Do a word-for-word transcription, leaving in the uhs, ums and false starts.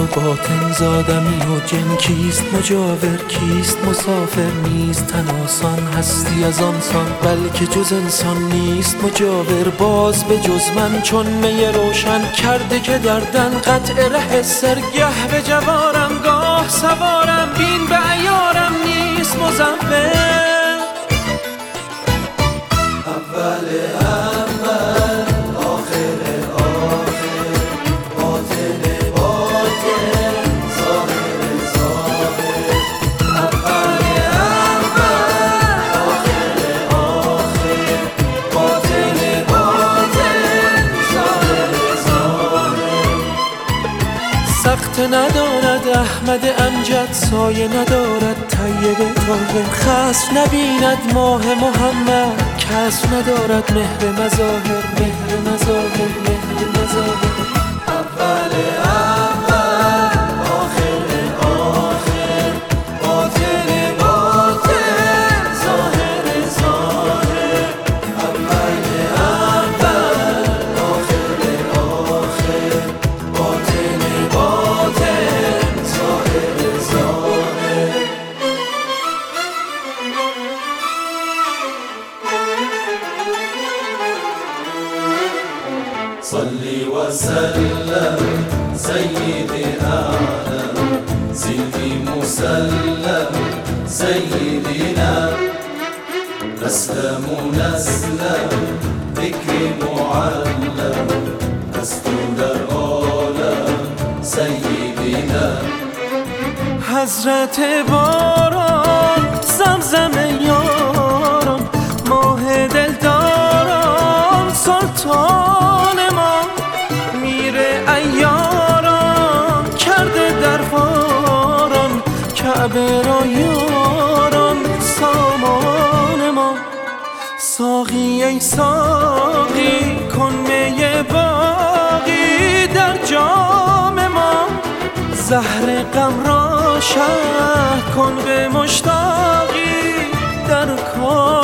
و باطن زادمی و جن کیست مجاور کیست مسافر نیست تن آسان هستی از آنسان بلکه جز انسان نیست مجاور باز به جز من چون می روشن کرده که دردن قطع ره سرگه به جوارم گاه سوارم بین به عیارم نیست مزور اول اول آخر آخر باطن باطن ظاهر ظاهر اول اول آخر آخر باطن باطن ظاهر ظاهر سخت ندارد احمد امجد سایه ندارد طیب طاهر خصف نبیند ماه محمد کسب ندارد مهر مظاهر مهر مظاهر مهر مظاهر اول اول آخر آخر باطن باطن ظاهر ظاهر اول اول آخر آخر باطن باطن ظاهر ظاهر صلي وسلم سيدي أعلم سيدي مسلم سيدنا نسلم نسلم ذكر معلم دستور العالم سيدنا حضرت باران زمزم یاران ماه دلداران سلطان کعبه را یاران سامان ما ساقی ای ساقی کن می باقی در جام ما زهر غم را شه کن به مشتاقی در کار